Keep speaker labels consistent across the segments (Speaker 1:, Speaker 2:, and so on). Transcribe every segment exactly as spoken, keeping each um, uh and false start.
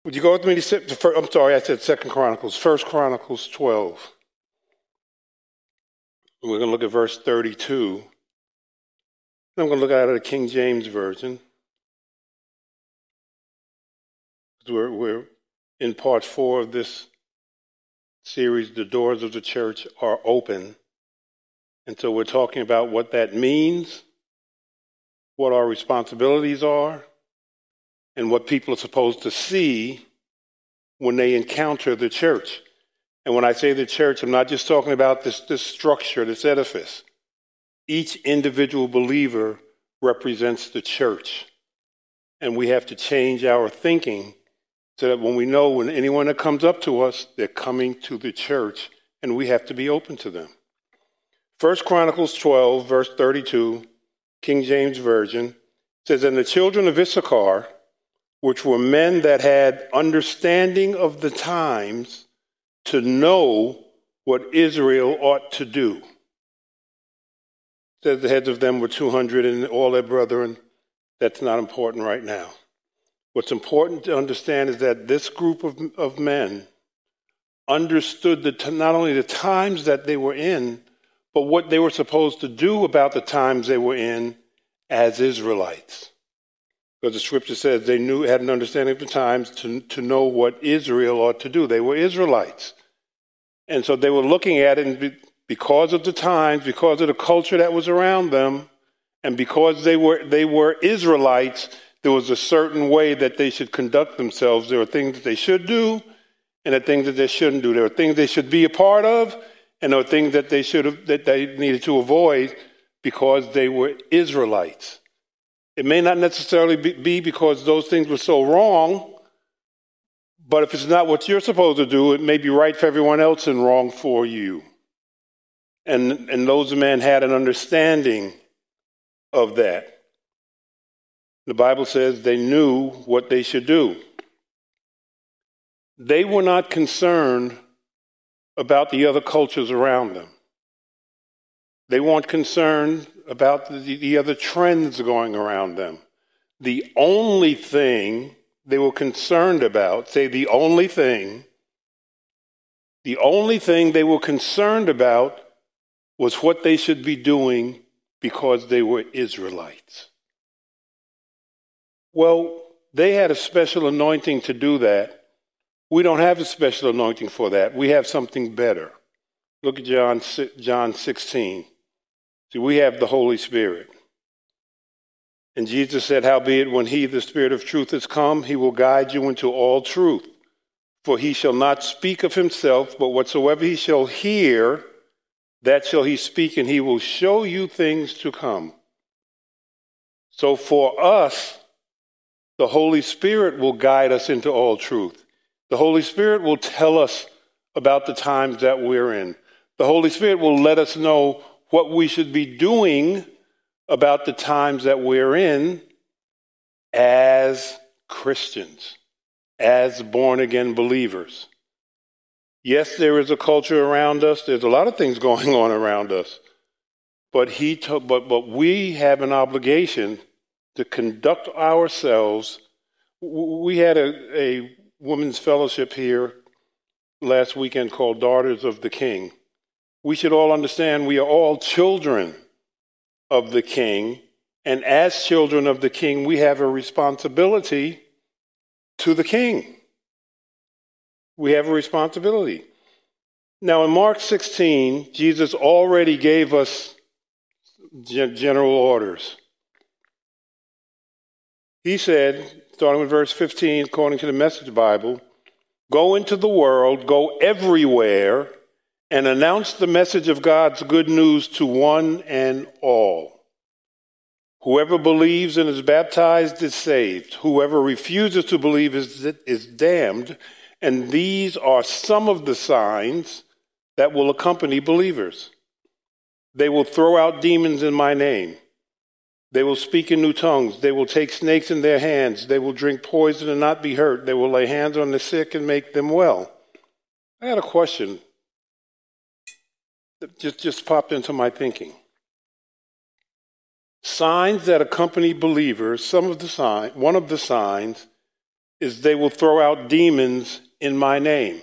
Speaker 1: Would you go with me to, to first, I'm sorry, I said Second Chronicles, First Chronicles twelve. We're going to look at verse thirty-two. I'm going to look at it out of the King James Version. We're, we're in part four of this series, The Doors of the Church Are Open. And so we're talking about what that means, what our responsibilities are, and what people are supposed to see when they encounter the church. And when I say the church, I'm not just talking about this, this structure, this edifice. Each individual believer represents the church. And we have to change our thinking so that when we know when anyone that comes up to us, they're coming to the church, and we have to be open to them. First Chronicles twelve, verse thirty-two, King James Version, says, "And the children of Issachar, which were men that had understanding of the times, to know what Israel ought to do." Says the heads of them were two hundred and all their brethren. That's not important right now. What's important to understand is that this group of, of men understood the t- not only the times that they were in, but what they were supposed to do about the times they were in as Israelites. Because the scripture says they knew, had an understanding of the times to, to know what Israel ought to do. They were Israelites. And so they were looking at it, and be, because of the times, because of the culture that was around them, and because they were they were Israelites, there was a certain way that they should conduct themselves. There were things that they should do, and there were things that they shouldn't do. There were things they should be a part of, and there were things that they should have, that they needed to avoid because they were Israelites. It may not necessarily be because those things were so wrong, but if it's not what you're supposed to do, it may be right for everyone else and wrong for you. And, and those men had an understanding of that. The Bible says they knew what they should do. They were not concerned about the other cultures around them. They weren't concerned about the, the other trends going around them. The only thing they were concerned about, say the only thing, the only thing they were concerned about was what they should be doing because they were Israelites. Well, they had a special anointing to do that. We don't have a special anointing for that. We have something better. Look at John, John sixteen. See, we have the Holy Spirit. And Jesus said, "Howbeit, when he, the Spirit of truth, is come, he will guide you into all truth. For he shall not speak of himself, but whatsoever he shall hear, that shall he speak, and he will show you things to come." So for us, the Holy Spirit will guide us into all truth. The Holy Spirit will tell us about the times that we're in. The Holy Spirit will let us know what we should be doing about the times that we're in as Christians, as born-again believers. Yes, there is a culture around us. There's a lot of things going on around us. But he, t- but, but we have an obligation to conduct ourselves. We had a, a women's fellowship here last weekend called Daughters of the King. We should all understand we are all children of the King, and as children of the King, we have a responsibility to the King. We have a responsibility. Now, in Mark sixteen, Jesus already gave us general orders. He said, starting with verse fifteen, according to the Message Bible, "Go into the world, go everywhere, and announce the message of God's good news to one and all. Whoever believes and is baptized is saved. Whoever refuses to believe is, is damned. And these are some of the signs that will accompany believers. They will throw out demons in my name. They will speak in new tongues. They will take snakes in their hands. They will drink poison and not be hurt. They will lay hands on the sick and make them well." I had a question that just, just popped into my thinking. Signs that accompany believers, some of the sign, one of the signs is they will throw out demons in my name.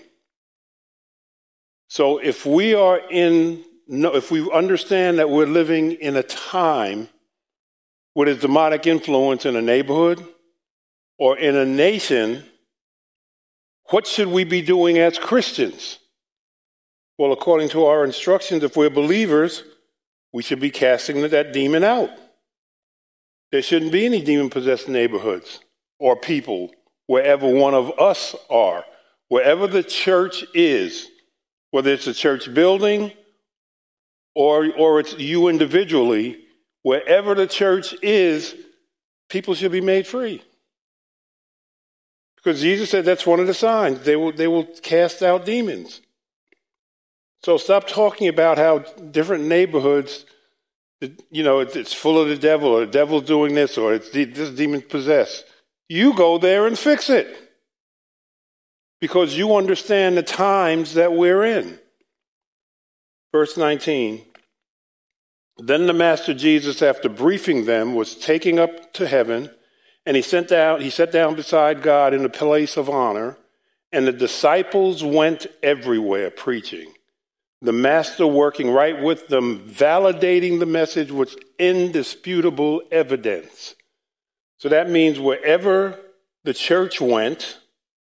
Speaker 1: So if we are in, no, if we understand that we're living in a time where there's demonic influence in a neighborhood or in a nation, what should we be doing as Christians? Well, according to our instructions, if we're believers, we should be casting that demon out. There shouldn't be any demon-possessed neighborhoods or people wherever one of us are. Wherever the church is, whether it's a church building or, or it's you individually, wherever the church is, people should be made free. Because Jesus said that's one of the signs. They will, they will cast out demons. So stop talking about how different neighborhoods, you know, it's, it's full of the devil, or the devil's doing this, or it's this demon possessed. You go there and fix it. Because you understand the times that we're in. Verse nineteen. Then the Master Jesus, after briefing them, was taken up to heaven, and he sent down, he sat down beside God in a place of honor, and the disciples went everywhere preaching. The Master working right with them, validating the message with indisputable evidence. So that means wherever the church went,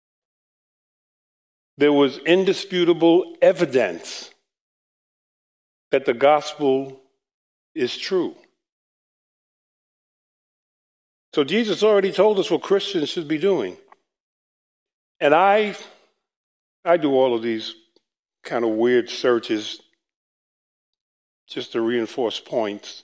Speaker 1: there was indisputable evidence that the gospel is true. So Jesus already told us what Christians should be doing. And I, I do all of these kind of weird searches just to reinforce points.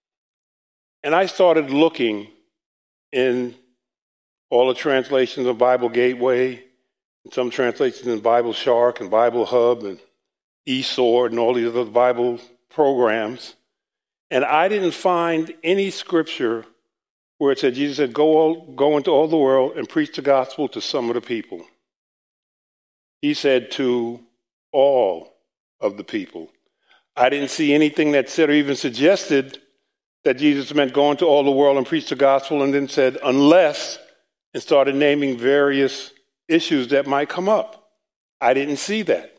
Speaker 1: And I started looking in all the translations of Bible Gateway, and some translations in Bible Shark and Bible Hub and eSword and all these other Bible programs. And I didn't find any scripture where it said, Jesus said, go, all, go into all the world and preach the gospel to some of the people. He said to all of the people. I didn't see anything that said or even suggested that Jesus meant go into all the world and preach the gospel, and then said, unless, and started naming various issues that might come up. I didn't see that.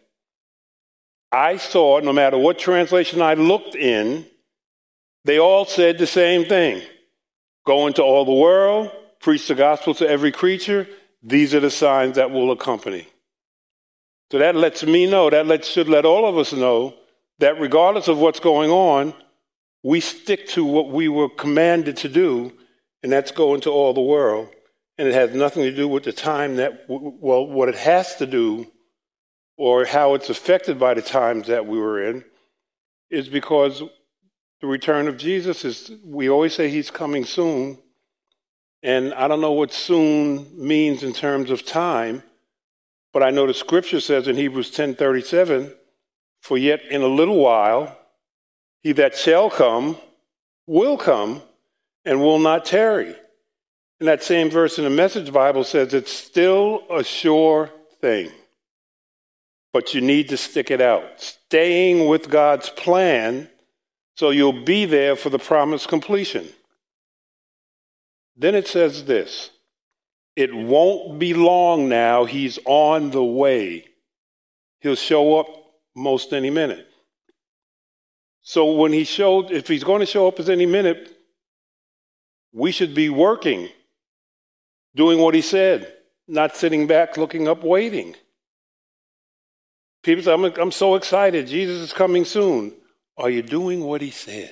Speaker 1: I saw, no matter what translation I looked in, they all said the same thing. Go into all the world, preach the gospel to every creature. These are the signs that will accompany. So that lets me know, that lets, should let all of us know that regardless of what's going on, we stick to what we were commanded to do, and that's go into all the world. And it has nothing to do with the time that, well, what it has to do or how it's affected by the times that we were in is because the return of Jesus is, we always say he's coming soon. And I don't know what soon means in terms of time, but I know the scripture says in Hebrews ten thirty-seven, for yet in a little while, he that shall come will come and will not tarry. And that same verse in the Message Bible says it's still a sure thing, but you need to stick it out, staying with God's plan so you'll be there for the promised completion. Then it says this, it won't be long now, he's on the way. He'll show up most any minute. So when he showed, if he's going to show up at any minute, we should be working, doing what he said, not sitting back, looking up, waiting. People say, I'm, I'm so excited, Jesus is coming soon. Are you doing what he said?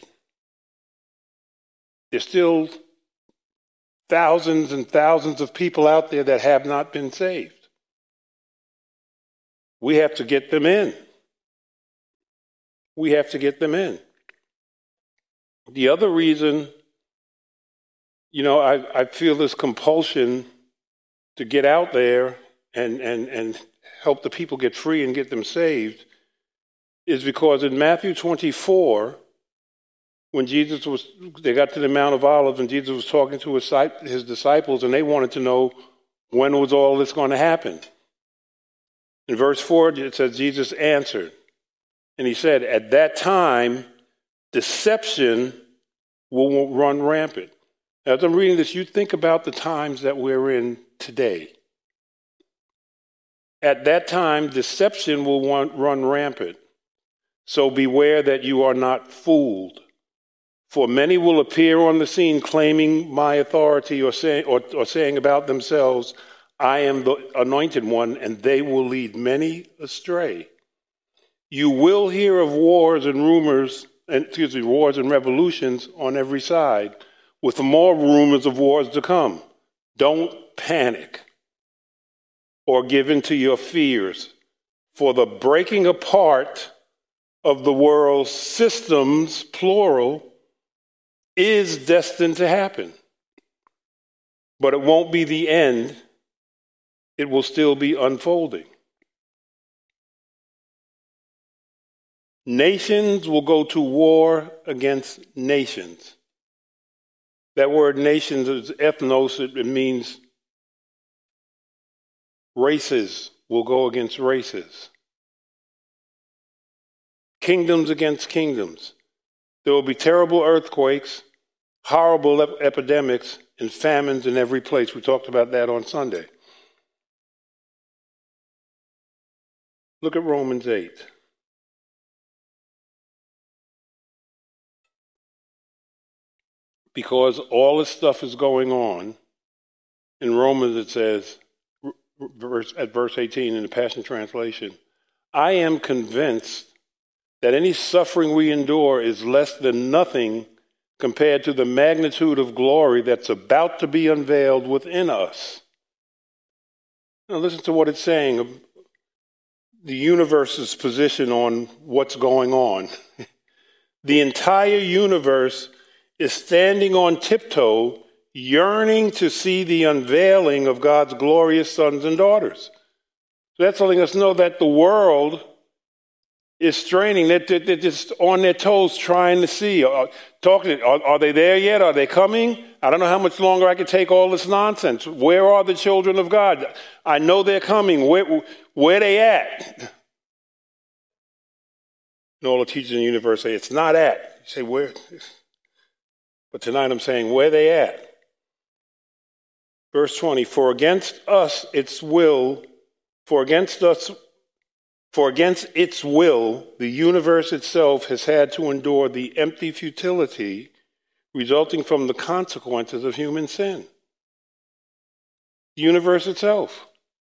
Speaker 1: There's still thousands and thousands of people out there that have not been saved. We have to get them in. We have to get them in. The other reason, you know, I, I feel this compulsion to get out there and, and, and help the people get free and get them saved is because in Matthew twenty-four, when Jesus was, they got to the Mount of Olives and Jesus was talking to his, his disciples and they wanted to know when was all this going to happen. In verse four, it says, Jesus answered, and he said, at that time, deception will run rampant. Now, as I'm reading this, you think about the times that we're in today. At that time, deception will want, run rampant. So beware that you are not fooled. For many will appear on the scene claiming my authority or, say, or, or saying about themselves, I am the anointed one, and they will lead many astray. You will hear of wars and rumors, and, excuse me, wars and revolutions on every side, with more rumors of wars to come. Don't panic or give in to your fears, for the breaking apart of the world's systems, plural, is destined to happen. But it won't be the end. It will still be unfolding. Nations will go to war against nations. That word nations is ethnos. It means races will go against races. Kingdoms against kingdoms. There will be terrible earthquakes, horrible ep- epidemics, and famines in every place. We talked about that on Sunday. Look at Romans eight. Because all this stuff is going on, in Romans it says, verse, at verse eighteen in the Passion Translation, I am convinced that any suffering we endure is less than nothing compared to the magnitude of glory that's about to be unveiled within us. Now listen to what it's saying, the universe's position on what's going on. The entire universe is standing on tiptoe, yearning to see the unveiling of God's glorious sons and daughters. So that's letting us know that the world is straining. They're, they're just on their toes trying to see. Are, talking, are, are they there yet? Are they coming? I don't know how much longer I can take all this nonsense. Where are the children of God? I know they're coming. Where, where they at? And all the teachers in the universe say, it's not at. You say, where? But tonight I'm saying, where they at? Verse twenty, for against us its will, for against us, for against its will, the universe itself has had to endure the empty futility resulting from the consequences of human sin. The universe itself.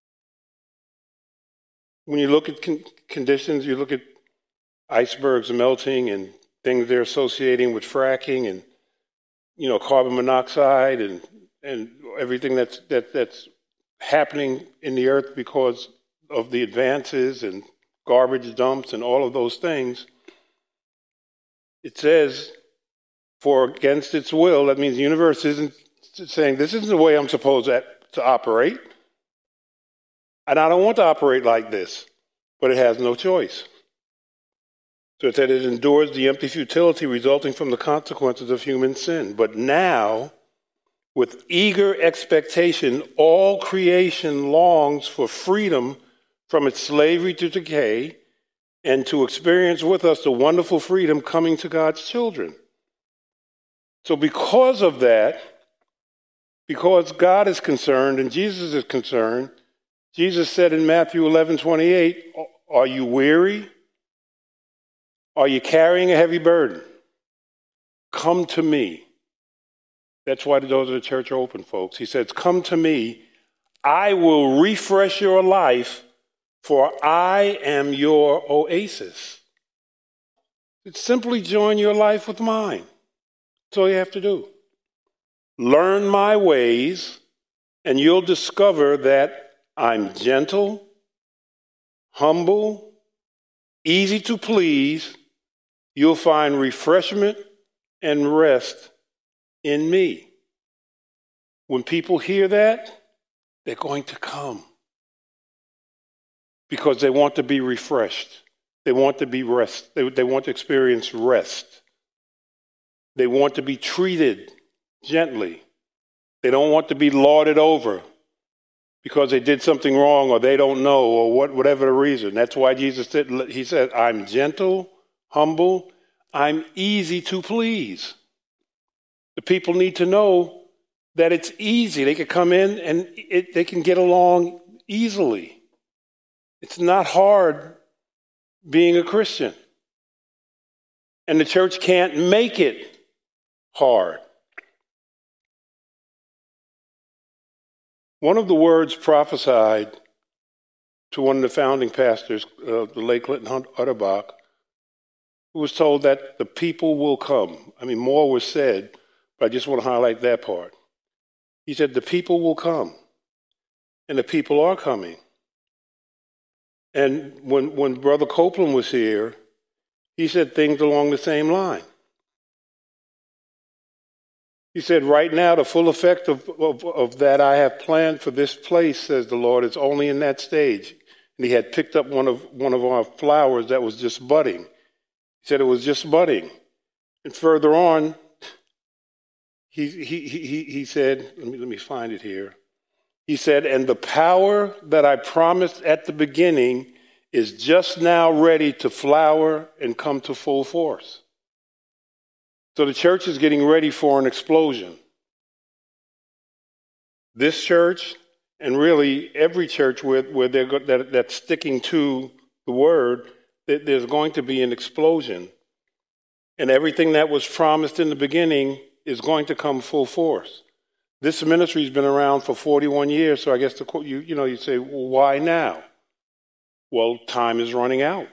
Speaker 1: When you look at con- conditions, you look at icebergs melting and things they're associating with fracking and, you know, carbon monoxide and, and everything that's, that, that's happening in the earth because of the advances and garbage dumps and all of those things. It says, for against its will, that means the universe isn't saying, this isn't the way I'm supposed to, to operate. And I don't want to operate like this, but it has no choice. So it said it endures the empty futility resulting from the consequences of human sin. But now, with eager expectation, all creation longs for freedom from its slavery to decay and to experience with us the wonderful freedom coming to God's children. So because of that, because God is concerned and Jesus is concerned, Jesus said in Matthew eleven twenty-eight, are you weary? Are you carrying a heavy burden? Come to me. That's why the doors of the church are open, folks. He says, come to me. I will refresh your life, for I am your oasis. It's simply join your life with mine. That's all you have to do. Learn my ways, and you'll discover that I'm gentle, humble, easy to please. You'll find refreshment and rest in me. When people hear that, they're going to come because they want to be refreshed. They want to be rest. They, they want to experience rest. They want to be treated gently. They don't want to be lauded over because they did something wrong or they don't know or what, whatever the reason. That's why Jesus said, he said, I'm gentle, humble, I'm easy to please. The people need to know that it's easy. They can come in and it, they can get along easily. It's not hard being a Christian. And the church can't make it hard. One of the words prophesied to one of the founding pastors, uh, the late Clinton Utterbach, who was told that the people will come. I mean, more was said, but I just want to highlight that part. He said, the people will come, and the people are coming. And when, when Brother Copeland was here, he said things along the same line. He said, right now, the full effect of, of, of that I have planned for this place, says the Lord, is only in that stage. And he had picked up one of, one of our flowers that was just budding. He said it was just budding. And further on, he, he, he, he said, let me, let me find it here. He said, and the power that I promised at the beginning is just now ready to flower and come to full force. So the church is getting ready for an explosion. This church, and really every church where, where they're go, that, that's sticking to the word, that there's going to be an explosion. And everything that was promised in the beginning is going to come full force. This ministry has been around for forty-one years, so I guess the, you, you know, you say, well, why now? Well, time is running out.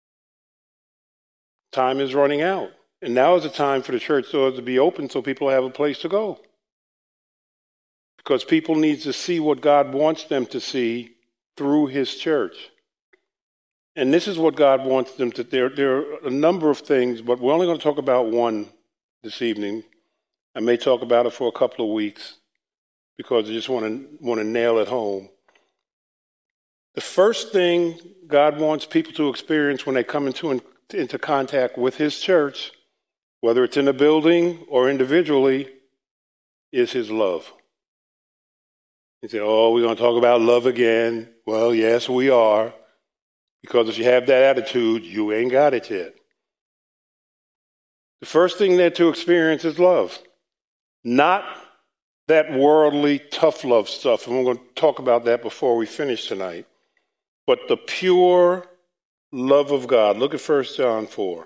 Speaker 1: Time is running out. And now is the time for the church doors to be open so people have a place to go. Because people need to see what God wants them to see through his church. And this is what God wants them to. There, there are a number of things, but we're only going to talk about one this evening. I may talk about it for a couple of weeks because I just want to want to nail it home. The first thing God wants people to experience when they come into, into contact with his church, whether it's in a building or individually, is his love. You say, oh, we're going to talk about love again. Well, yes, we are. Because if you have that attitude, you ain't got it yet. The first thing they're to experience is love. Not that worldly tough love stuff. And we're going to talk about that before we finish tonight. But the pure love of God. Look at First John four.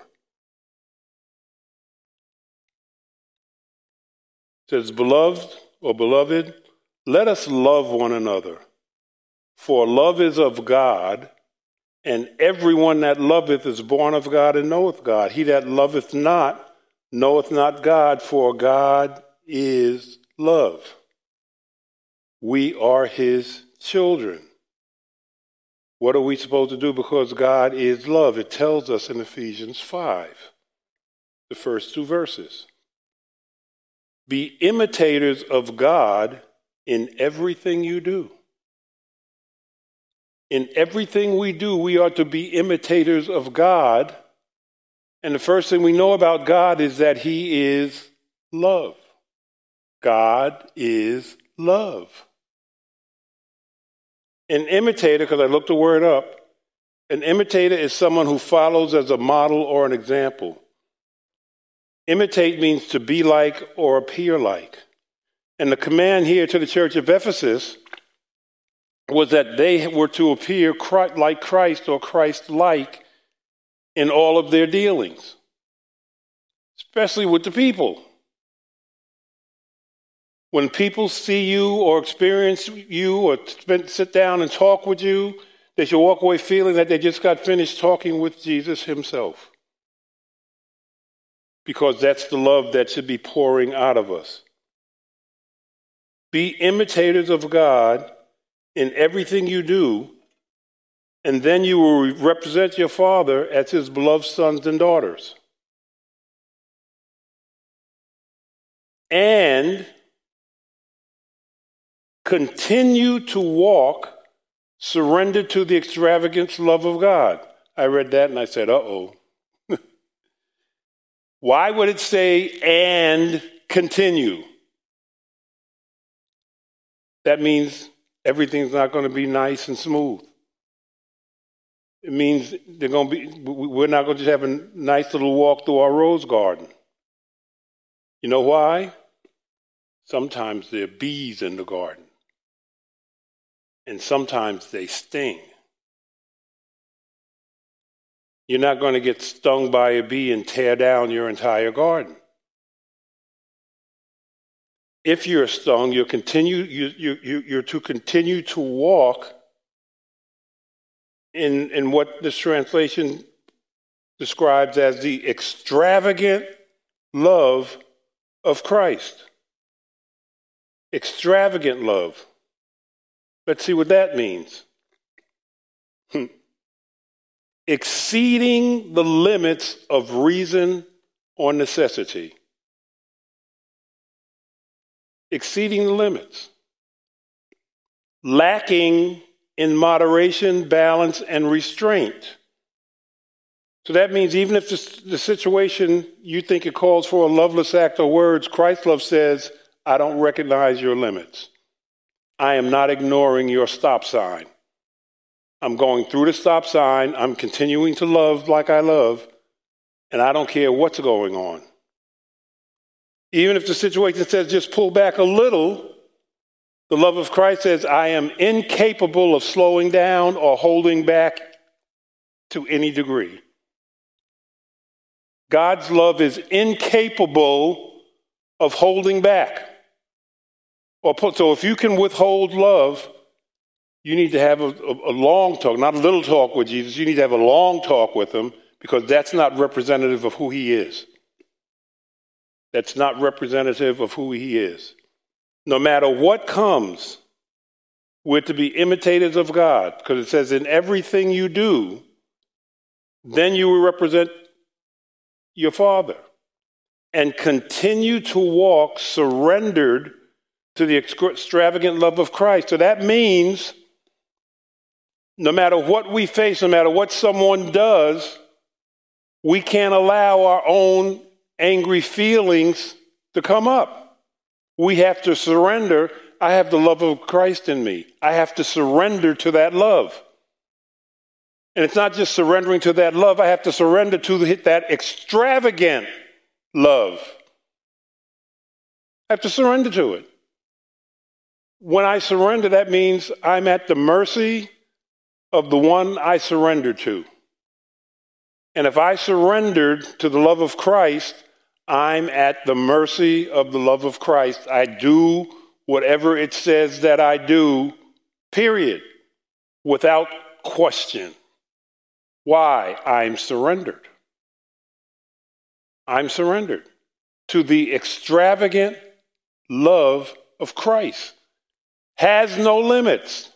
Speaker 1: It says, beloved or beloved, let us love one another. For love is of God, and everyone that loveth is born of God and knoweth God. He that loveth not knoweth not God, for God is love. We are his children. What are we supposed to do? Because God is love. It tells us in Ephesians five, the first two verses. Be imitators of God in everything you do. In everything we do, we are to be imitators of God. And the first thing we know about God is that he is love. God is love. An imitator, because I looked the word up, an imitator is someone who follows as a model or an example. Imitate means to be like or appear like. And the command here to the church of Ephesus was that they were to appear like Christ or Christ-like in all of their dealings, especially with the people. When people see you or experience you or spend, sit down and talk with you, they should walk away feeling that they just got finished talking with Jesus himself. Because that's the love that should be pouring out of us. Be imitators of God in everything you do, and then you will represent your Father as his beloved sons and daughters. And continue to walk surrendered to the extravagant love of God. I read that and I said, uh-oh. Why would it say, and continue? That means everything's not going to be nice and smooth. It means they're going to be, we're not going to just have a nice little walk through our rose garden. You know why? Sometimes there are bees in the garden. And sometimes they sting. You're not going to get stung by a bee and tear down your entire garden. If you're stung, you'll continue, you, you, you, you're to continue to walk in, in what this translation describes as the extravagant love of Christ. Extravagant love. Let's see what that means. Exceeding the limits of reason or necessity. Exceeding the limits. Lacking in moderation, balance, and restraint. So that means even if the, the situation you think it calls for a loveless act or words, Christ's love says, I don't recognize your limits. I am not ignoring your stop sign. I'm going through the stop sign. I'm continuing to love like I love, and I don't care what's going on. Even if the situation says just pull back a little, the love of Christ says I am incapable of slowing down or holding back to any degree. God's love is incapable of holding back. Or put, so if you can withhold love, you need to have a, a, a long talk, not a little talk with Jesus. You need to have a long talk with him, because that's not representative of who he is. That's not representative of who he is. No matter what comes, we're to be imitators of God, because it says in everything you do, then you will represent your Father and continue to walk surrendered to the extravagant love of Christ. So that means no matter what we face, no matter what someone does, we can't allow our own angry feelings to come up. We have to surrender. I have the love of Christ in me. I have to surrender to that love. And it's not just surrendering to that love. I have to surrender to that extravagant love. I have to surrender to it. When I surrender, that means I'm at the mercy of the one I surrendered to. And if I surrendered to the love of Christ, I'm at the mercy of the love of Christ. I do whatever it says that I do, period, without question. Why? I'm surrendered. I'm surrendered to the extravagant love of Christ. Has no limits.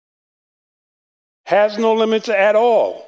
Speaker 1: Has no limits at all.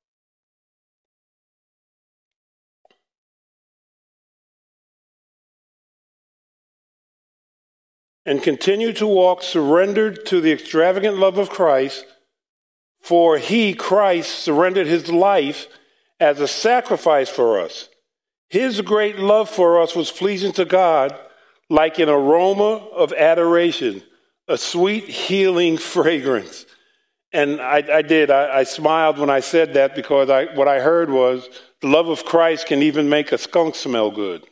Speaker 1: And continue to walk surrendered to the extravagant love of Christ, for he, Christ, surrendered his life as a sacrifice for us. His great love for us was pleasing to God, like an aroma of adoration, a sweet healing fragrance. And I, I did, I, I smiled when I said that, because I, what I heard was the love of Christ can even make a skunk smell good.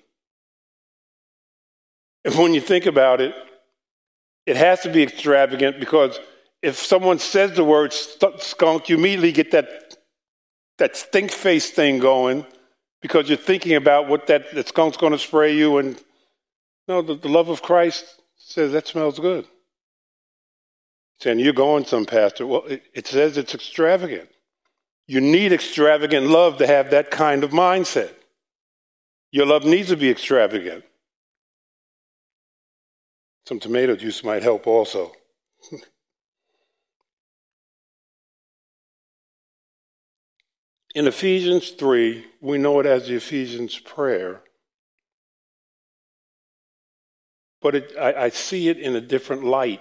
Speaker 1: And when you think about it, it has to be extravagant, because if someone says the word st- skunk, you immediately get that, that stink face thing going, because you're thinking about what that, that skunk's going to spray you. And no, the, the love of Christ says that smells good. Saying, you're going some, Pastor. Well, it, it says it's extravagant. You need extravagant love to have that kind of mindset. Your love needs to be extravagant. Some tomato juice might help also. In Ephesians three, we know it as the Ephesians prayer, but it, I, I see it in a different light.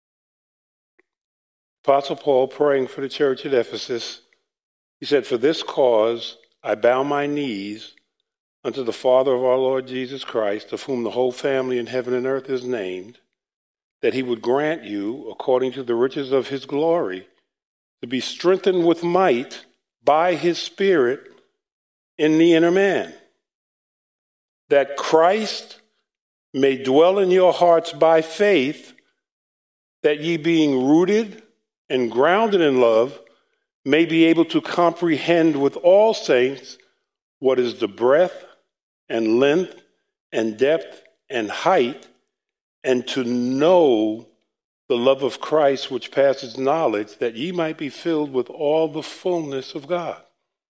Speaker 1: Apostle Paul, praying for the church at Ephesus, he said, for this cause I bow my knees unto the Father of our Lord Jesus Christ, of whom the whole family in heaven and earth is named, that he would grant you, according to the riches of his glory, to be strengthened with might by his Spirit in the inner man, that Christ may dwell in your hearts by faith, that ye being rooted and grounded in love, may be able to comprehend with all saints what is the breadth and length and depth and height, and to know the love of Christ which passes knowledge, that ye might be filled with all the fullness of God.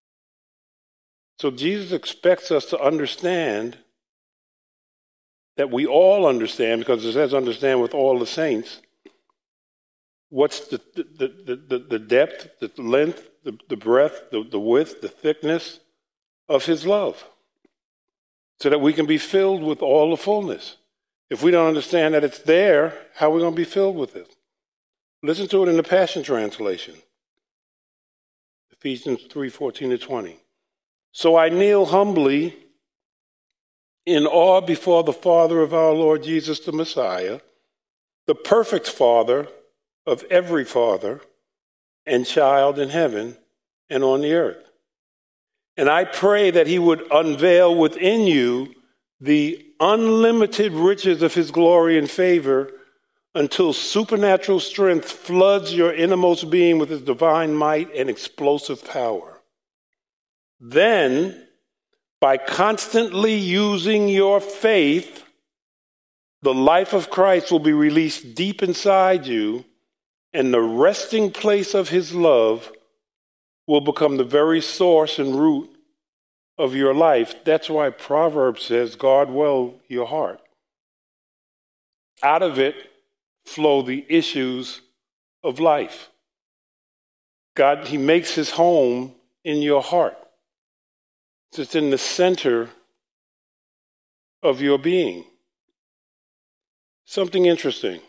Speaker 1: So Jesus expects us to understand, that we all understand, because it says understand with all the saints, what's the, the, the, the, the depth, the length, the, the breadth, the, the width, the thickness of his love, so that we can be filled with all the fullness. If we don't understand that it's there, how are we going to be filled with it? Listen to it in the Passion Translation. Ephesians three, fourteen to twenty. So I kneel humbly in awe before the Father of our Lord Jesus the Messiah, the perfect Father of every father and child in heaven and on the earth. And I pray that he would unveil within you the unlimited riches of his glory and favor, until supernatural strength floods your innermost being with his divine might and explosive power. Then, by constantly using your faith, the life of Christ will be released deep inside you, and the resting place of his love will become the very source and root of your life. That's why Proverbs says, guard well your heart. Out of it flow the issues of life. God, he makes his home in your heart. It's in the center of your being. Something interesting.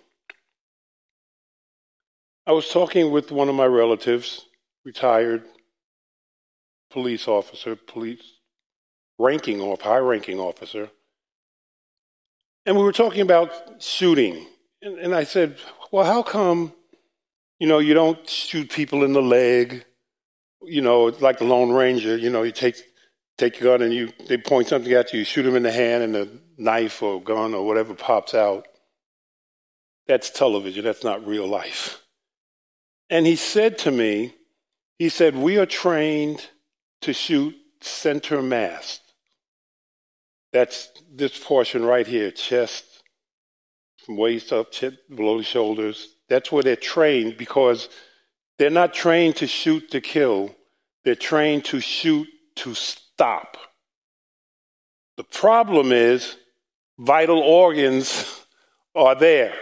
Speaker 1: I was talking with one of my relatives, retired police officer, police ranking off, high-ranking officer, and we were talking about shooting. And, and I said, well, how come, you know, you don't shoot people in the leg? You know, it's like the Lone Ranger, you know, you take take your gun and you they point something at you, you shoot them in the hand and the knife or gun or whatever pops out. That's television, that's not real life. And he said to me, he said, we are trained to shoot center mass. That's this portion right here, chest, from waist up, chest, below the shoulders. That's where they're trained, because they're not trained to shoot to kill. They're trained to shoot to stop. The problem is vital organs are there.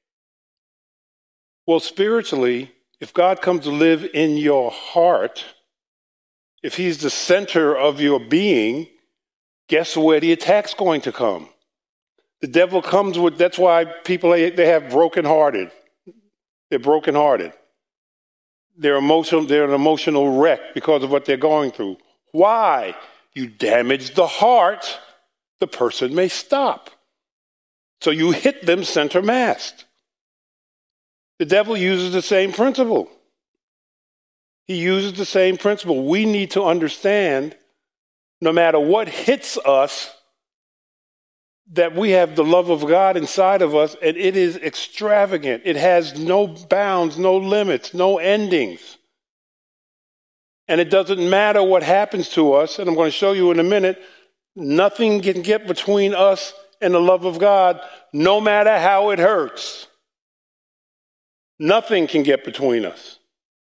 Speaker 1: Well, spiritually, if God comes to live in your heart, if he's the center of your being, guess where the attack's going to come? The devil comes with, that's why people, they have brokenhearted. They're brokenhearted. They're emotional, they're an emotional wreck because of what they're going through. Why? You damage the heart, the person may stop. So you hit them center massed. The devil uses the same principle. He uses the same principle. We need to understand, no matter what hits us, that we have the love of God inside of us, and it is extravagant. It has no bounds, no limits, no endings. And it doesn't matter what happens to us, and I'm going to show you in a minute, nothing can get between us and the love of God, no matter how it hurts. Nothing can get between us.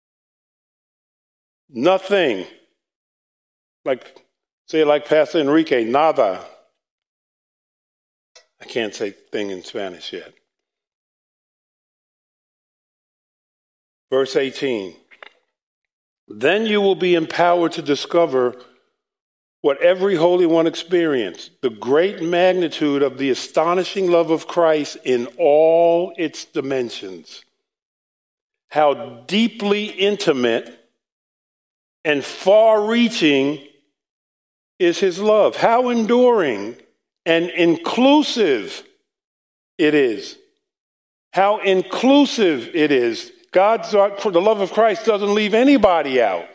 Speaker 1: Nothing. Like, say it like Pastor Enrique, nada. I can't say thing in Spanish yet. Verse eighteen. Then you will be empowered to discover what every Holy One experienced, the great magnitude of the astonishing love of Christ in all its dimensions. How deeply intimate and far-reaching is his love. How enduring and inclusive it is. How inclusive it is. God's, for the love of Christ doesn't leave anybody out.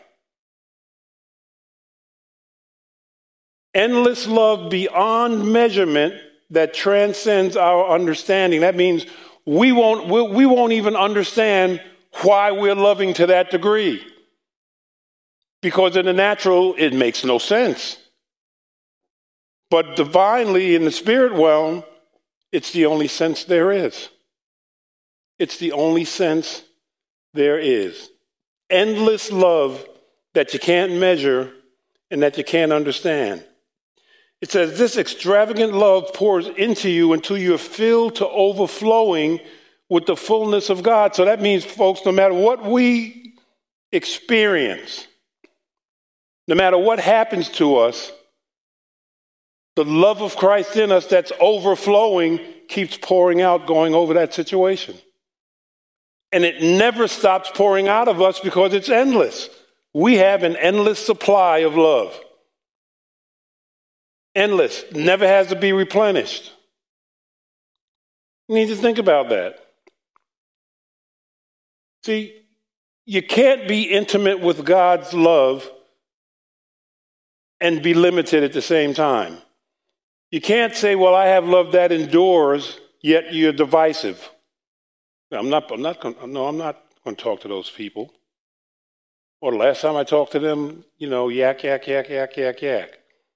Speaker 1: Endless love beyond measurement that transcends our understanding. That means we won't, we won't even understand why we're loving to that degree. Because in the natural, it makes no sense. But divinely, in the spirit realm, it's the only sense there is. It's the only sense there is. Endless love that you can't measure and that you can't understand. It says this extravagant love pours into you until you're filled to overflowing with the fullness of God. So that means, folks, no matter what we experience, no matter what happens to us, the love of Christ in us that's overflowing keeps pouring out, going over that situation. And it never stops pouring out of us because it's endless. We have an endless supply of love. Endless. Never has to be replenished. You need to think about that. See, you can't be intimate with God's love and be limited at the same time. You can't say, well, I have love that endures, yet you're divisive. I'm not, I'm not going, no, I'm not going to talk to those people. Or the last time I talked to them, you know, yak, yak, yak, yak, yak, yak.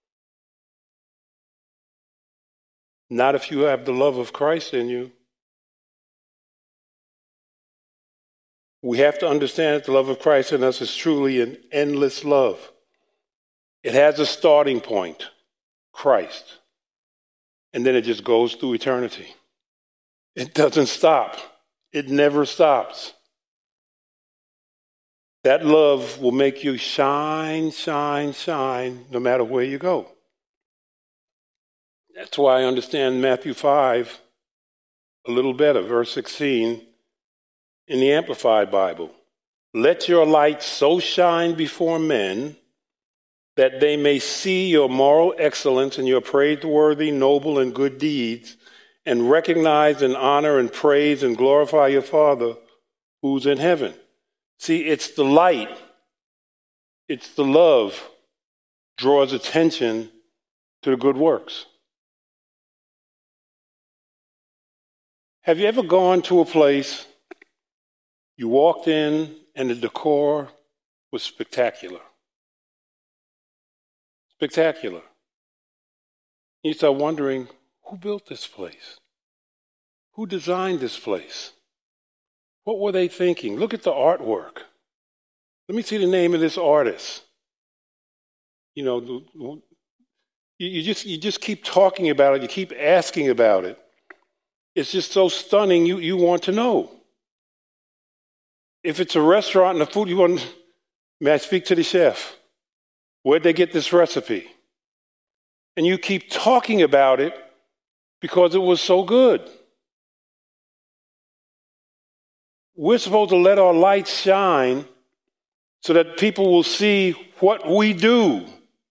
Speaker 1: Not if you have the love of Christ in you. We have to understand that the love of Christ in us is truly an endless love. It has a starting point, Christ. And then it just goes through eternity. It doesn't stop. It never stops. That love will make you shine, shine, shine, no matter where you go. That's why I understand Matthew five a little better, verse sixteen, in the Amplified Bible. Let your light so shine before men that they may see your moral excellence and your praiseworthy, noble, and good deeds, and recognize and honor and praise and glorify your Father who's in heaven. See, it's the light, it's the love draws attention to the good works. Have you ever gone to a place, you walked in and the decor was spectacular? Spectacular. You start wondering, who built this place? Who designed this place? What were they thinking? Look at the artwork. Let me see the name of this artist. You know, you, you just you just keep talking about it. You keep asking about it. It's just so stunning. You you want to know. If it's a restaurant and the food, you want. May I speak to the chef? Where'd they get this recipe? And you keep talking about it because it was so good. We're supposed to let our light shine so that people will see what we do,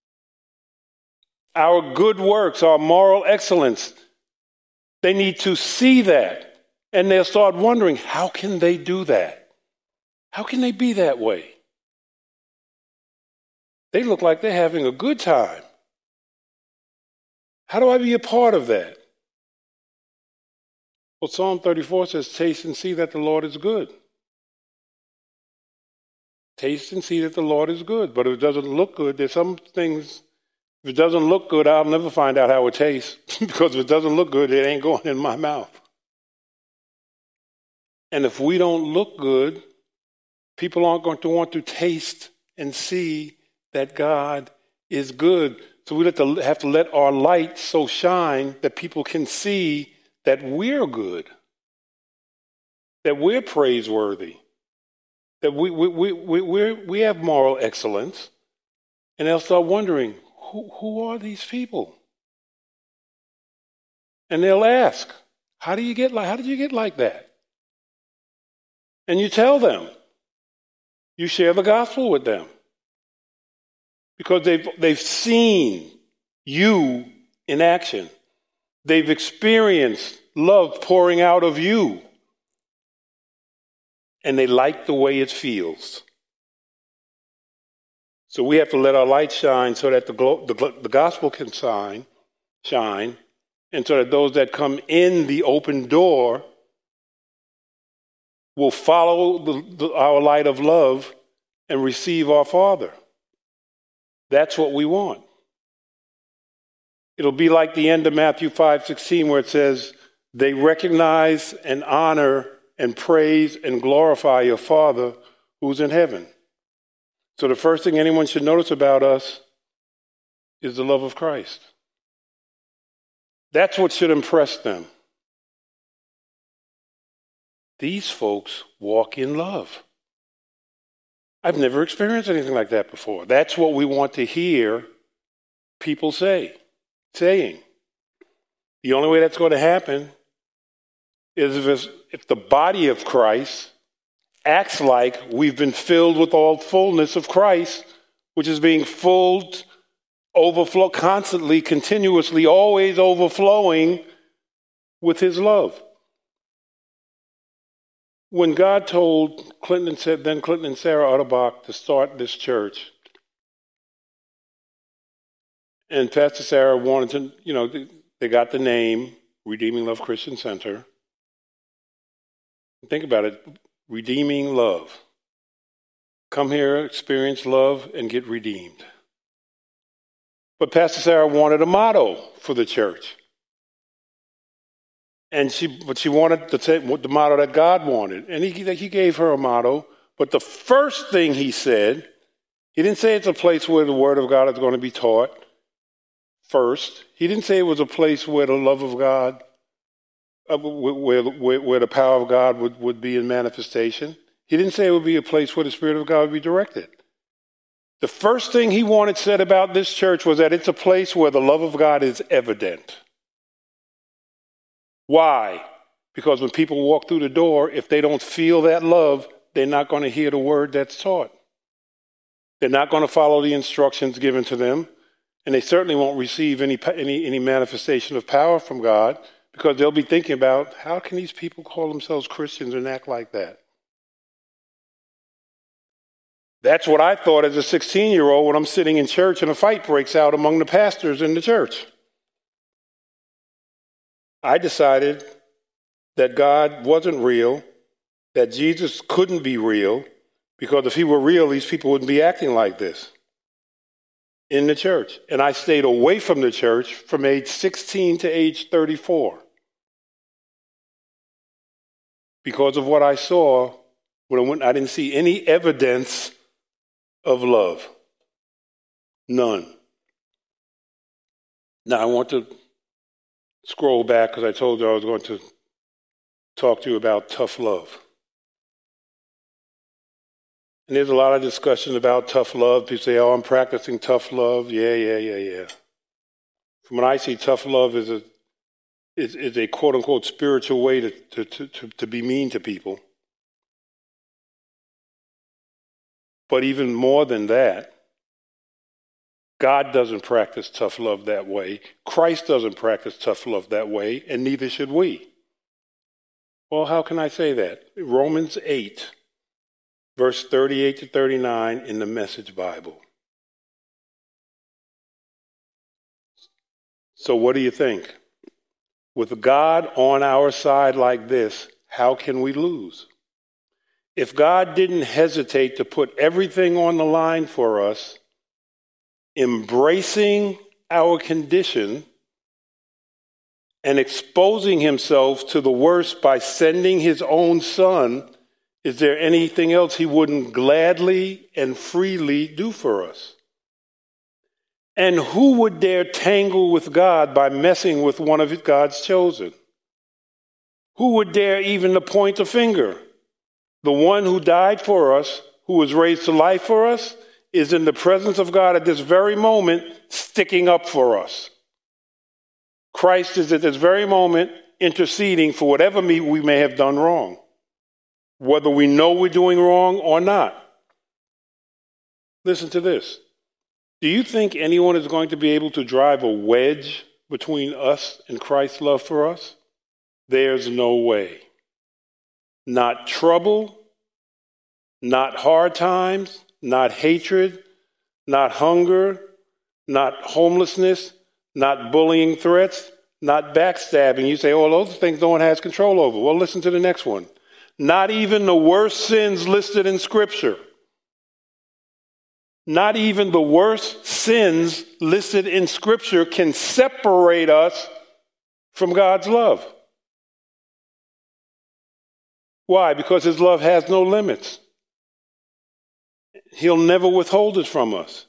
Speaker 1: our good works, our moral excellence. They need to see that, and they'll start wondering, how can they do that? How can they be that way? They look like they're having a good time. How do I be a part of that? Well, Psalm thirty-four says, taste and see that the Lord is good. Taste and see that the Lord is good. But if it doesn't look good, there's some things, if it doesn't look good, I'll never find out how it tastes. Because if it doesn't look good, it ain't going in my mouth. And if we don't look good, people aren't going to want to taste and see that God is good. So we have to, have to let our light so shine that people can see that we're good, that we're praiseworthy, that we we we we we we have moral excellence, and they'll start wondering, who who are these people? And they'll ask, how do you get like how did you get like that? And you tell them, you share the gospel with them, because they've they've seen you in action. They've experienced love pouring out of you. And they like the way it feels. So we have to let our light shine so that the, glo- the, the gospel can shine, shine, and so that those that come in the open door will follow the, the, our light of love and receive our Father. That's what we want. It'll be like the end of Matthew five sixteen, where it says, they recognize and honor and praise and glorify your Father who's in heaven. So the first thing anyone should notice about us is the love of Christ. That's what should impress them. These folks walk in love. I've never experienced anything like that before. That's what we want to hear people say, saying. The only way that's going to happen is if, it's, if the body of Christ acts like we've been filled with all fullness of Christ, which is being filled, overflow, constantly, continuously, always overflowing with his love. When God told Clinton and then Clinton and Sarah Utterbach to start this church, and Pastor Sarah wanted to, you know, they got the name Redeeming Love Christian Center. Think about it, redeeming love. Come here, experience love, and get redeemed. But Pastor Sarah wanted a motto for the church. And she, but she wanted to take the motto that God wanted. And he, he gave her a motto. But the first thing he said, he didn't say it's a place where the word of God is going to be taught first. He didn't say it was a place where the love of God, uh, where, where, where the power of God would, would be in manifestation. He didn't say it would be a place where the Spirit of God would be directed. The first thing he wanted said about this church was that it's a place where the love of God is evident. Why? Because when people walk through the door, if they don't feel that love, they're not going to hear the word that's taught. They're not going to follow the instructions given to them, and they certainly won't receive any, any, any manifestation of power from God, because they'll be thinking about, how can these people call themselves Christians and act like that? That's what I thought as a sixteen-year-old when I'm sitting in church and a fight breaks out among the pastors in the church. I decided that God wasn't real, that Jesus couldn't be real, because if he were real, these people wouldn't be acting like this in the church. And I stayed away from the church from age sixteen to age thirty-four because of what I saw when I went. I didn't see any evidence of love. None. Now I want to scroll back because I told you I was going to talk to you about tough love. And there's a lot of discussion about tough love. People say, oh, I'm practicing tough love. Yeah, yeah, yeah, yeah. From what I see, tough love is a is, is a quote-unquote spiritual way to, to, to, to, to be mean to people. But even more than that, God doesn't practice tough love that way. Christ doesn't practice tough love that way, and neither should we. Well, how can I say that? Romans eight, verse thirty-eight to thirty-nine in the Message Bible. So what do you think? With God on our side like this, how can we lose? If God didn't hesitate to put everything on the line for us, embracing our condition and exposing himself to the worst by sending his own son, is there anything else he wouldn't gladly and freely do for us? And who would dare tangle with God by messing with one of God's chosen? Who would dare even to point a finger? The one who died for us, who was raised to life for us, is in the presence of God at this very moment, sticking up for us. Christ is at this very moment interceding for whatever we may have done wrong, whether we know we're doing wrong or not. Listen to this. Do you think anyone is going to be able to drive a wedge between us and Christ's love for us? There's no way. Not trouble, not hard times, not hatred, not hunger, not homelessness, not bullying threats, not backstabbing. You say, oh, those things no one has control over. Well, listen to the next one. Not even the worst sins listed in Scripture. Not even the worst sins listed in Scripture can separate us from God's love. Why? Because his love has no limits. He'll never withhold it from us.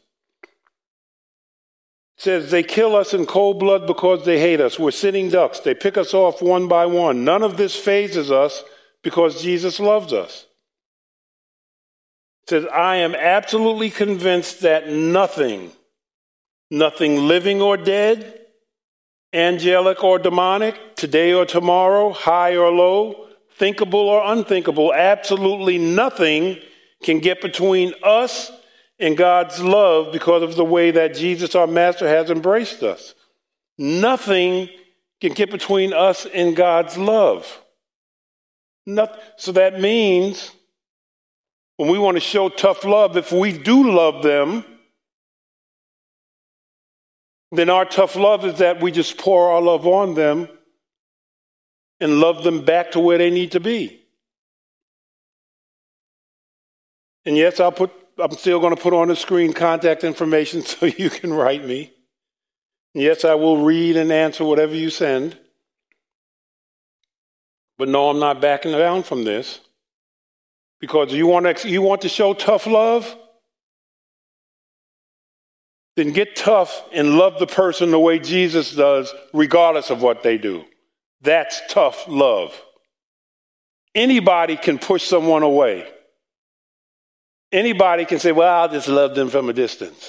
Speaker 1: It says they kill us in cold blood because they hate us. We're sitting ducks. They pick us off one by one. None of this phases us because Jesus loves us. It says, I am absolutely convinced that nothing, nothing living or dead, angelic or demonic, today or tomorrow, high or low, thinkable or unthinkable, absolutely nothing can get between us and God's love because of the way that Jesus, our master, has embraced us. Nothing can get between us and God's love. Nothing. So that means when we want to show tough love, if we do love them, then our tough love is that we just pour our love on them and love them back to where they need to be. And yes, I'll put, I'm still going to put on the screen contact information so you can write me. And yes, I will read and answer whatever you send. But no, I'm not backing down from this. Because you want to, you want to show tough love? Then get tough and love the person the way Jesus does, regardless of what they do. That's tough love. Anybody can push someone away. Anybody can say, well, I'll just love them from a distance.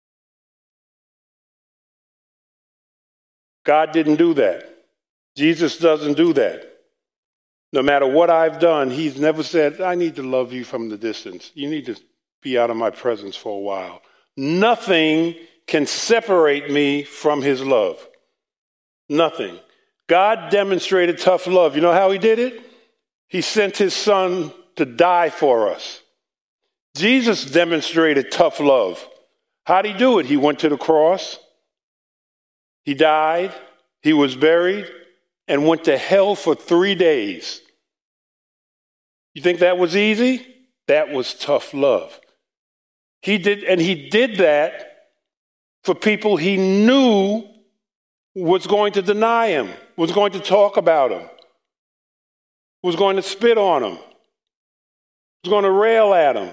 Speaker 1: God didn't do that. Jesus doesn't do that. No matter what I've done, he's never said, I need to love you from the distance. You need to be out of my presence for a while. Nothing can separate me from his love. Nothing. God demonstrated tough love. You know how he did it? He sent his son to die for us. Jesus demonstrated tough love. How'd he do it? He went to the cross. He died. He was buried and went to hell for three days. You think that was easy? That was tough love. He did, and he did that for people he knew was going to deny him, was going to talk about him, was going to spit on him, was going to rail at him.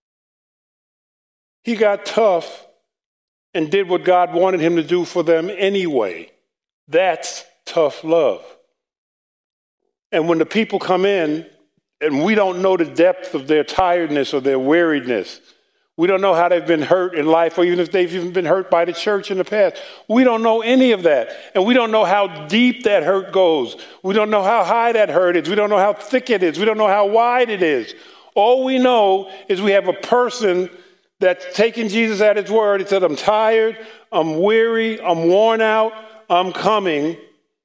Speaker 1: He got tough and did what God wanted him to do for them anyway. That's tough love. And when the people come in and we don't know the depth of their tiredness or their weariness, we don't know how they've been hurt in life, or even if they've even been hurt by the church in the past. We don't know any of that. And we don't know how deep that hurt goes. We don't know how high that hurt is. We don't know how thick it is. We don't know how wide it is. All we know is we have a person that's taking Jesus at his word. He said, I'm tired, I'm weary, I'm worn out, I'm coming.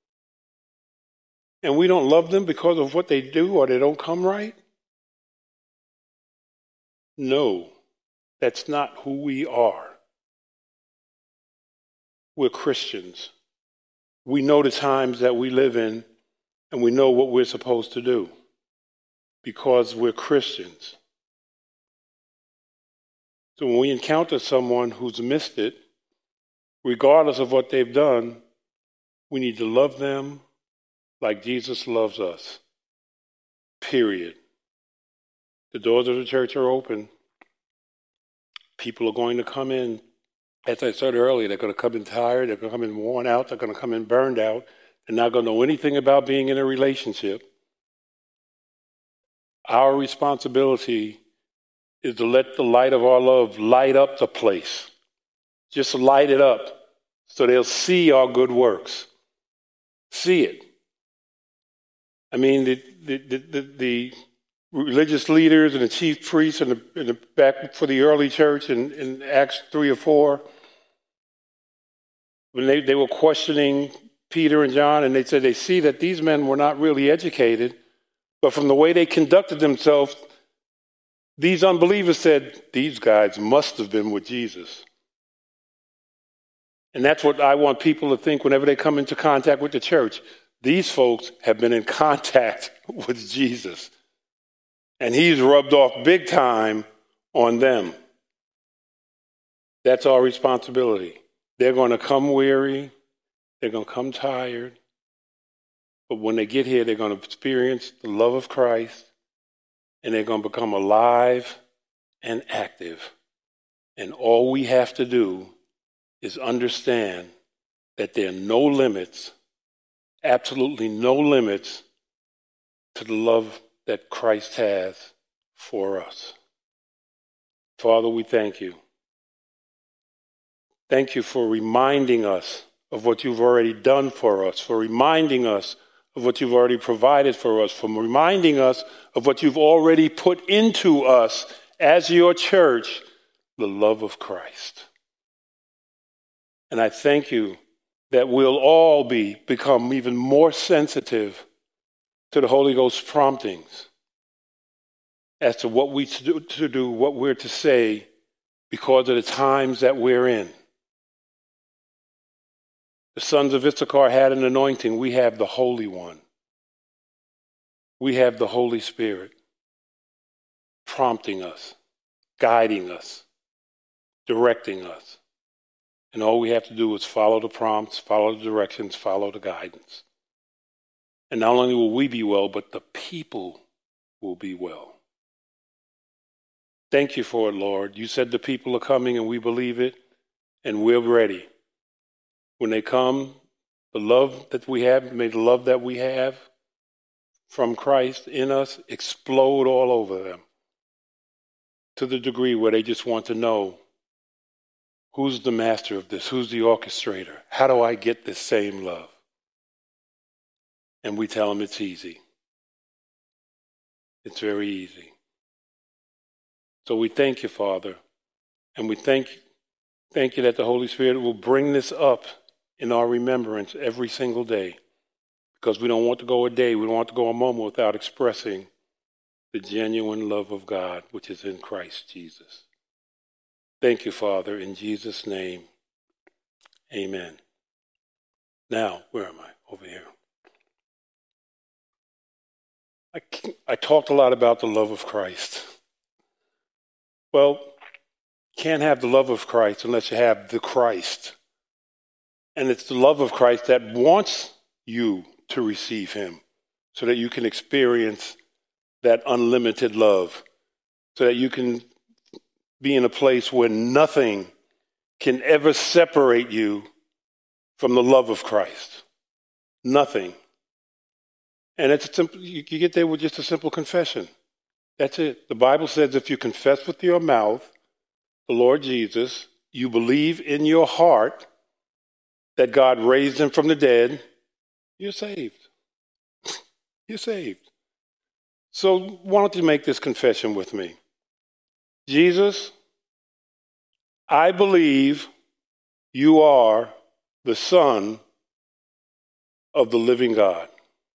Speaker 1: And we don't love them because of what they do or they don't come right? No, that's not who we are. We're Christians. We know the times that we live in, and we know what we're supposed to do because we're Christians. So when we encounter someone who's missed it, regardless of what they've done, we need to love them like Jesus loves us. Period. The doors of the church are open. People are going to come in, as I said earlier, they're going to come in tired, they're going to come in worn out, they're going to come in burned out. They're not going to know anything about being in a relationship. Our responsibility is to let the light of our love light up the place. Just light it up so they'll see our good works. See it. I mean, the the the, the, the religious leaders and the chief priests in the, in the back for the early church in, in Acts three or four, when they, they were questioning Peter and John, and they said they see that these men were not really educated, but from the way they conducted themselves, these unbelievers said, these guys must have been with Jesus. And that's what I want people to think whenever they come into contact with the church. These folks have been in contact with Jesus. And he's rubbed off big time on them. That's our responsibility. They're going to come weary. They're going to come tired. But when they get here, they're going to experience the love of Christ, and they're going to become alive and active. And all we have to do is understand that there are no limits, absolutely no limits, to the love that Christ has for us. Father, we thank you. Thank you for reminding us of what you've already done for us, for reminding us of what you've already provided for us, for reminding us of what you've already put into us as your church, the love of Christ. And I thank you that we'll all be become even more sensitive to the Holy Ghost's promptings as to what we to do, to do, what we're to say, because of the times that we're in. The sons of Issachar had an anointing. We have the Holy One. We have the Holy Spirit prompting us, guiding us, directing us. And all we have to do is follow the prompts, follow the directions, follow the guidance. And not only will we be well, but the people will be well. Thank you for it, Lord. You said the people are coming, and we believe it, and we're ready. When they come, the love that we have, may the love that we have from Christ in us explode all over them to the degree where they just want to know, who's the master of this? Who's the orchestrator? How do I get this same love? And we tell them it's easy. It's very easy. So we thank you, Father, and we thank, thank you that the Holy Spirit will bring this up in our remembrance every single day, because we don't want to go a day, we don't want to go a moment without expressing the genuine love of God, which is in Christ Jesus. Thank you, Father, in Jesus' name, amen. Now, where am I? Over here. I, I talked a lot about the love of Christ. Well, you can't have the love of Christ unless you have the Christ. And it's the love of Christ that wants you to receive him so that you can experience that unlimited love, so that you can be in a place where nothing can ever separate you from the love of Christ. Nothing. And it's a simple, you get there with just a simple confession. That's it. The Bible says if you confess with your mouth the Lord Jesus, you believe in your heart that God raised him from the dead, you're saved. You're saved. So why don't you make this confession with me? Jesus, I believe you are the Son of the living God.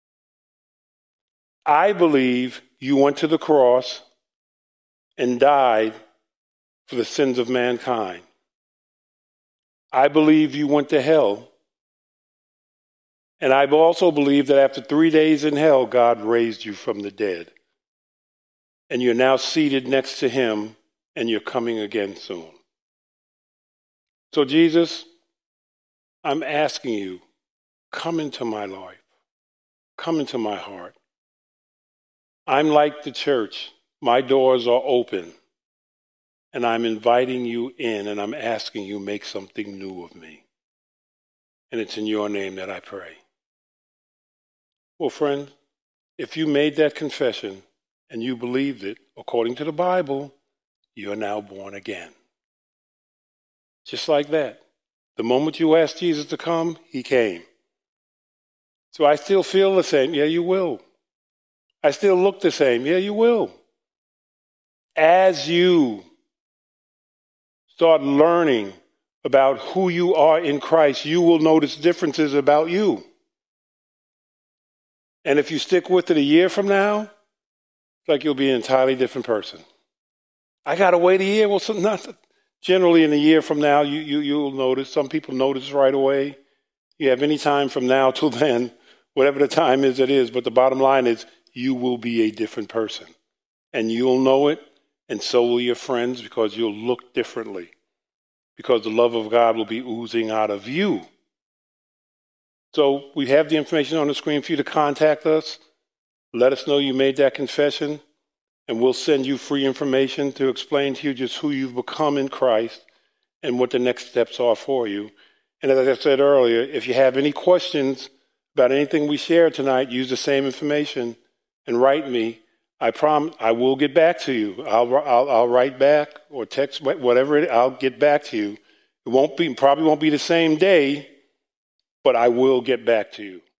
Speaker 1: I believe you went to the cross and died for the sins of mankind. I believe you went to hell. And I also believe that after three days in hell, God raised you from the dead. And you're now seated next to him, and you're coming again soon. So Jesus, I'm asking you, come into my life. Come into my heart. I'm like the church. My doors are open. And I'm inviting you in, and I'm asking you, make something new of me. And it's in your name that I pray. Well, friend, if you made that confession and you believed it, according to the Bible, you're now born again. Just like that. The moment you asked Jesus to come, he came. So I still feel the same. Yeah, you will. I still look the same. Yeah, you will. As you start learning about who you are in Christ, you will notice differences about you. And if you stick with it a year from now, it's like you'll be an entirely different person. I got to wait a year. Well, so not generally in a year from now, you, you, you'll notice. Some people notice right away. You have any time from now till then, whatever the time is, it is. But the bottom line is you will be a different person. And you'll know it, and so will your friends, because you'll look differently. because the love of God will be oozing out of you. So we have the information on the screen for you to contact us. Let us know you made that confession, and we'll send you free information to explain to you just who you've become in Christ and what the next steps are for you. And as I said earlier, if you have any questions about anything we shared tonight, use the same information and write me. I promise I will get back to you. I'll, I'll, I'll write back or text, whatever it, I'll get back to you. It won't be, probably won't be the same day, but I will get back to you.